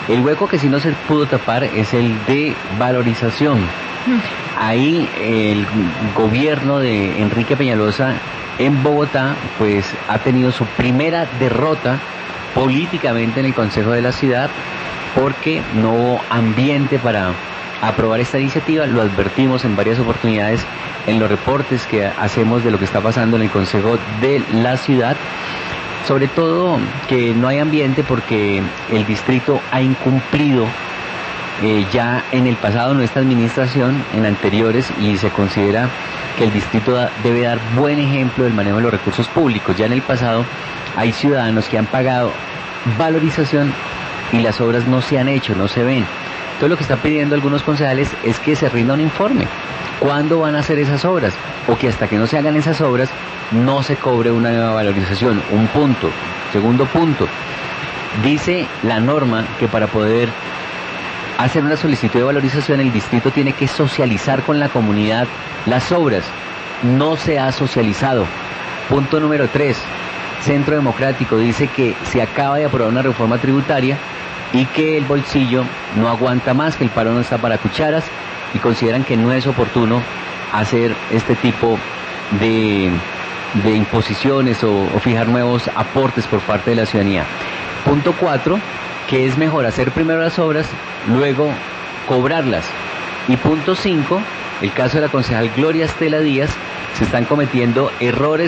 El hueco que sí no se pudo tapar es el de valorización. Ahí el gobierno de Enrique Peñalosa en Bogotá pues ha tenido su primera derrota políticamente en el Consejo de la Ciudad porque no hubo ambiente para aprobar esta iniciativa. Lo advertimos en varias oportunidades en los reportes que hacemos de lo que está pasando en el Consejo de la Ciudad. Sobre todo que no hay ambiente porque el distrito ha incumplido ya en el pasado, en esta administración, en anteriores, y se considera que el distrito debe dar buen ejemplo del manejo de los recursos públicos. Ya en el pasado hay ciudadanos que han pagado valorización y las obras no se han hecho, no se ven. Entonces lo que están pidiendo algunos concejales es que se rinda un informe. ¿Cuándo van a hacer esas obras? O que hasta que no se hagan esas obras no se cobre una nueva valorización. Un punto. Segundo punto. Dice la norma que para poder hacer una solicitud de valorización el distrito tiene que socializar con la comunidad las obras. No se ha socializado. Punto número 3. Centro Democrático dice que se acaba de aprobar una reforma tributaria y que el bolsillo no aguanta más, que el paro no está para cucharas, y consideran que no es oportuno hacer este tipo de imposiciones o fijar nuevos aportes por parte de la ciudadanía. Punto 4, que es mejor hacer primero las obras, luego cobrarlas. Y punto 5, el caso de la concejal Gloria Estela Díaz, se estaban cometiendo errores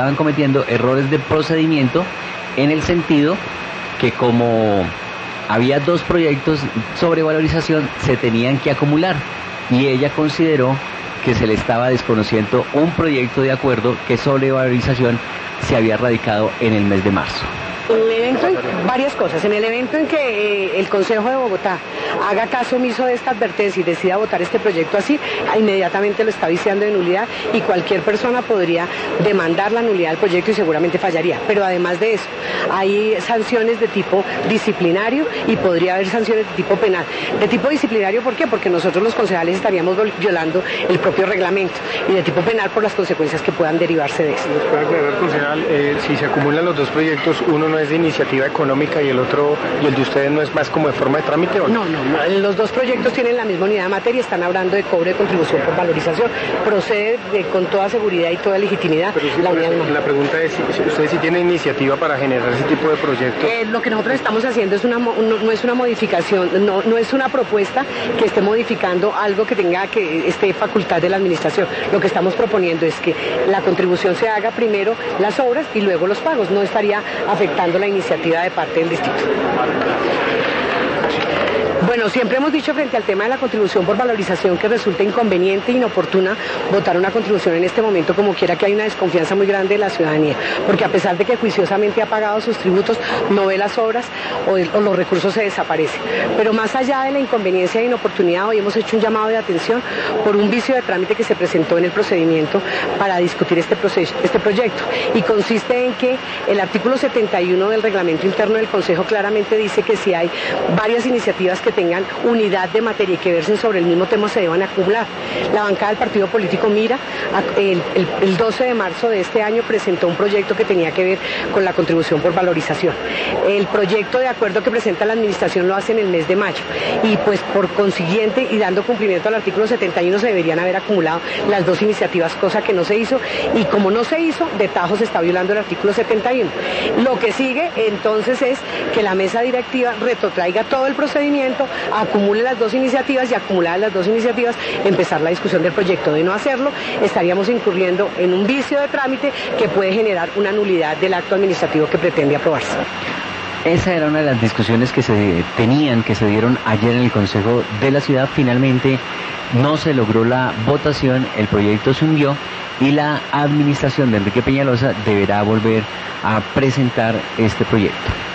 de procedimiento en el sentido que como había 2 proyectos sobre valorización, se tenían que acumular. Y ella consideró que se le estaba desconociendo un proyecto de acuerdo que sobre valorización se había radicado en el mes de marzo. Varias cosas. En el evento en que el Consejo de Bogotá haga caso omiso de esta advertencia y decida votar este proyecto así, inmediatamente lo está viciando de nulidad y cualquier persona podría demandar la nulidad del proyecto y seguramente fallaría. Pero además de eso, hay sanciones de tipo disciplinario y podría haber sanciones de tipo penal. De tipo disciplinario, ¿por qué? Porque nosotros los concejales estaríamos violando el propio reglamento, y de tipo penal por las consecuencias que puedan derivarse de eso. ¿Nos puede aclarar, concejal, si se acumulan los 2 proyectos, uno no es de iniciativa económica y el de ustedes no es más como de forma de trámite, ¿o no? No. Los 2 proyectos tienen la misma unidad de materia, están hablando de cobro de contribución por valorización, procede con toda seguridad y toda legitimidad. Pero la pregunta es si ustedes sí tienen iniciativa para generar ese tipo de proyectos. Lo que nosotros estamos haciendo es no es una modificación, no es una propuesta que esté modificando algo que esté facultad de la administración. Lo que estamos proponiendo es que la contribución se haga primero las obras y luego los pagos. No estaría afectando la iniciativa de parte del distrito. Bueno, siempre hemos dicho frente al tema de la contribución por valorización que resulta inconveniente e inoportuna votar una contribución en este momento, como quiera que hay una desconfianza muy grande de la ciudadanía, porque a pesar de que juiciosamente ha pagado sus tributos, no ve las obras o los recursos se desaparecen. Pero más allá de la inconveniencia e inoportunidad, hoy hemos hecho un llamado de atención por un vicio de trámite que se presentó en el procedimiento para discutir este proyecto, y consiste en que el artículo 71 del reglamento interno del Consejo claramente dice que si hay varias iniciativas que tengan unidad de materia y que versen sobre el mismo tema se deban acumular. La bancada del partido político Mira, el 12 de marzo de este año presentó un proyecto que tenía que ver con la contribución por valorización. El proyecto de acuerdo que presenta la administración lo hace en el mes de mayo, y pues por consiguiente y dando cumplimiento al artículo 71 se deberían haber acumulado las 2 iniciativas, cosa que no se hizo, y como no se hizo, de tajo se está violando el artículo 71. Lo que sigue entonces es que la mesa directiva retrotraiga todo el procedimiento, acumule las 2 iniciativas y acumuladas las 2 iniciativas empezar la discusión del proyecto. De no hacerlo, estaríamos incurriendo en un vicio de trámite que puede generar una nulidad del acto administrativo que pretende aprobarse. Esa era una de las discusiones que se dieron ayer en el Consejo de la Ciudad. Finalmente no se logró la votación, el proyecto se hundió y la administración de Enrique Peñalosa deberá volver a presentar este proyecto.